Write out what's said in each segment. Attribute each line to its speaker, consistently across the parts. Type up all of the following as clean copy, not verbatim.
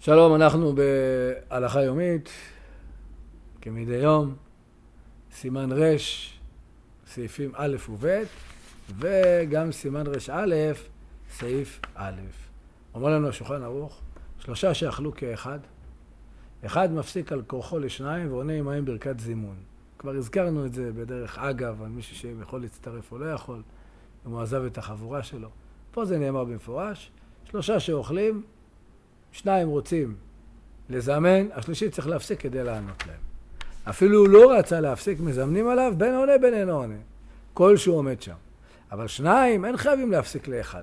Speaker 1: שלום, אנחנו בהלכה יומית, כמדי יום, סימן רש, סעיפים א' וב', וגם סימן רש א', סעיף א'. אומר לנו השולחן ערוך, 3 שאכלו כאחד, אחד מפסיק על כורחו לשניים ועונה עמהם ברכת זימון. כבר הזכרנו את זה בדרך אגב, על מישהו שיכול להצטרף או לא יכול, אם הוא עזב את החבורה שלו. פה זה נאמר במפורש, 3 שאוכלים, 2 רוצים לזמן, השלישי צריך להפסיק כדי לענות להם. אפילו הוא לא רצה להפסיק, מזמנים עליו בין עונה בין אין עונה, כל שהוא עומד שם. אבל 2 אין חייבים להפסיק לאחד.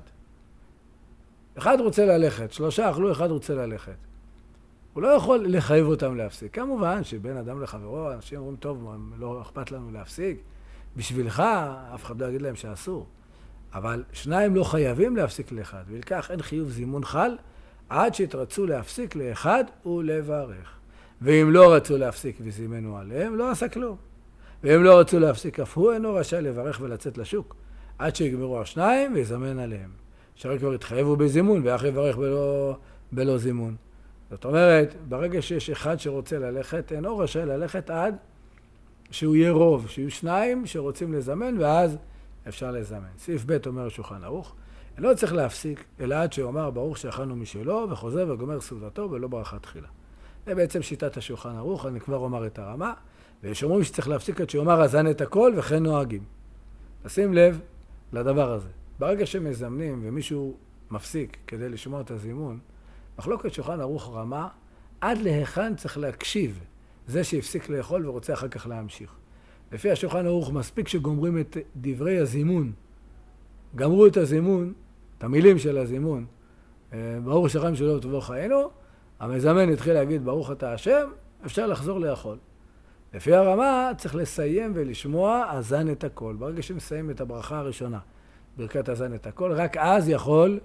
Speaker 1: אחד רוצה ללכת, 3 אכלו, אחד רוצה ללכת. הוא לא יכול לחייב אותם להפסיק. כמובן שבין אדם לחברו, אנשים אומרים, טוב, לא אכפת לנו להפסיק. בשבילך, אף אחד לא יגיד להם שאסור. אבל 2 לא חייבים להפסיק לאחד, ולכך אין חיוב זימון חל, עד שהתרצו להפסיק לאחד ולברך. ואם לא רצו להפסיק וזימנו עליהם, לא עשה כלום. ואם לא רצו להפסיק, אף הוא אינו רשאי לברך ולצאת לשוק, עד שיגמרו 2 ויזמן עליהם. שהרי כבר התחייבו בזימון, ואח יברך בלא זימון. זאת אומרת, ברגע שיש אחד שרוצה ללכת, אינו רשאי ללכת עד שהוא יהיה רוב, שיהיו 2 שרוצים לזמן, ואז אפשר לזמן. סעיף ב' אומר השולחן ערוך, לא צריך להפסיק, אלא עד שאומר ברוך שאכלנו משלו, וחוזר וגומר סעודתו ולא ברכה תחילה. זה בעצם שיטת השולחן ערוך, אני כבר אומר את הרמה, ויש אומרים שצריך להפסיק עד שאומר הזן את הכל וכן נוהגים. שים לב לדבר הזה. ברגע שמזמנים ומישהו מפסיק כדי לשמור את הזימון, מחלוקת שולחן ערוך רמה, עד להיכן צריך להקשיב זה שהפסיק לאכול ורוצה אחר כך להמשיך. לפי השולחן ערוך מספיק שגומרים את דברי הזימון, גמרו את הזימון, את המילים של הזימון, ברוך שכם שלו וטובו חיינו, המזמן התחיל להגיד ברוך אתה השם, אפשר לחזור לאכול. לפי הרמה צריך לסיים ולשמוע הזן את הכל. ברגע שמסיים את הברכה הראשונה, ברכת הזן את הכל, רק אז יכול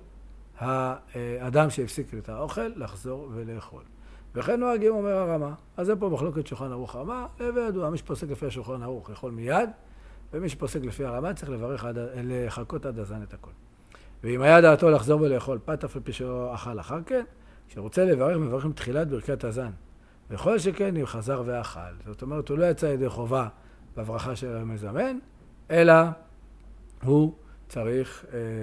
Speaker 1: האדם שהפסיק את האוכל לחזור ולאכול. וכן נוהגים אומר הרמה. אז זה פה מחלוקת שולחן ערוך רמה, וידוע, מי שפוסק לפי השולחן ערוך יכול מיד, ומי שפוסק לפי הרמה צריך לחכות עד הזן את הכל. ואם היה דעתו לחזור ולאכול פת אף על פי שאכל אחר כן, כשרוצה לברך, מברך עם תחילת ברכת הזן. וכל שכן אם חזר ואכל. זאת אומרת, הוא לא יצא ידי חובה בברכה של המזמן, אלא הוא צריך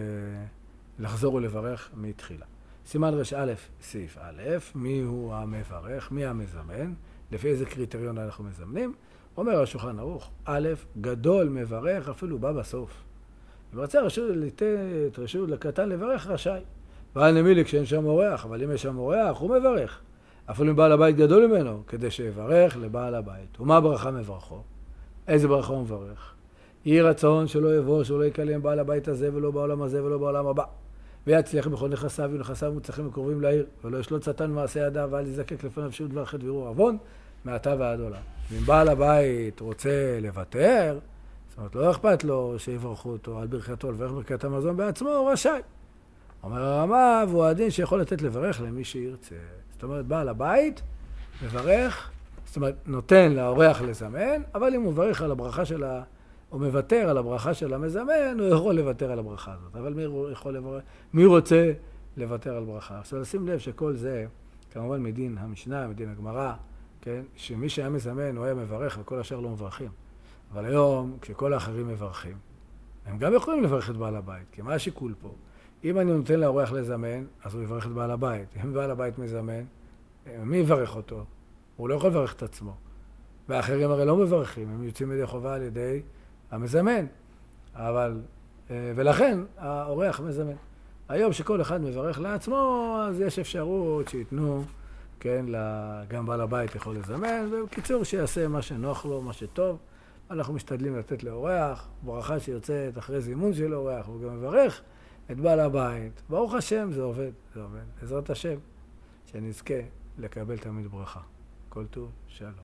Speaker 1: לחזור ולברך מתחילה. סימן רש א', סעיף א', מי הוא המברך, מי המזמן, לפי איזה קריטריון אנחנו מזמנים. אומר השולחן ערוך, א', גדול מברך, אפילו בא בסוף. אם רצה לתת רשות לקטן לברך, רשאי. ועל נמילי כשאין שם אורח, אבל אם יש שם אורח, הוא מברך. אפילו אם בעל הבית גדול ממנו, כדי שיברך לבעל הבית. ומה ברכה מברכו? איזה ברכה הוא מברך? יהי רצון שלא יבוא, שלא יקלם בעל הבית הזה, ולא בעולם הזה, ולא בעולם הבא. ויצליח בכל נכסיו, ונכסיו מוצלחים וקרובים לעיר, ולא ישלוט שטן מעשה ידיו, ואל יזקק לפניו שום דבר חטא וערעור עוון, מעתה ועד עולם. ואם בעל הבית רוצה לוותר, זאת אומרת, לא אכפת לו שיברכו אותו על ברכתו, לברך ברכת המזון בעצמו, הוא רשאי. אומר הרמה, והוא הדין שיכול לתת לברך למי שירצה. זאת אומרת, בעל הבית מברך, זאת אומרת, נותן לאורח לזמן, אבל אם הוא מברך על הברכה שלה, או מוותר על הברכה של המזמן, הוא יכול לוותר על הברכה הזאת. אבל מי רוצה לוותר על ברכה? עכשיו, לשים לב שכל זה, כמובן מדין המשנה, מדין הגמרא, כן? שמי שהיה מזמן, הוא היה מברך וכל השאר לא מברכים. אבל היום, כשכל האחרים מברכים, הם גם יכולים לברך את בעל הבית, כי מה השיקול פה? אם אני נותן לאורח לזמן, אז הוא יברך את בעל הבית. אם בעל הבית מזמן, מי יברך אותו? הוא לא יכול לברך את עצמו. והאחרים הרי לא מברכים, הם יוצאים ידי חובה על ידי המזמן. אבל, ולכן האורח מזמן. היום שכל אחד מברך לעצמו, אז יש אפשרות שיתנו, כן, גם בעל הבית יכול לזמן, ובקיצור שיעשה מה שנוח לו, מה שטוב. אנחנו משתדלים לתת לאורח, ברכה שיוצאת אחרי זימון של אורח, הוא גם מברך את בעל הבית. ברוך השם, זה עובד, זה עובד. בעזרת השם, שנזכה לקבל תמיד ברכה. כל טוב, שלום.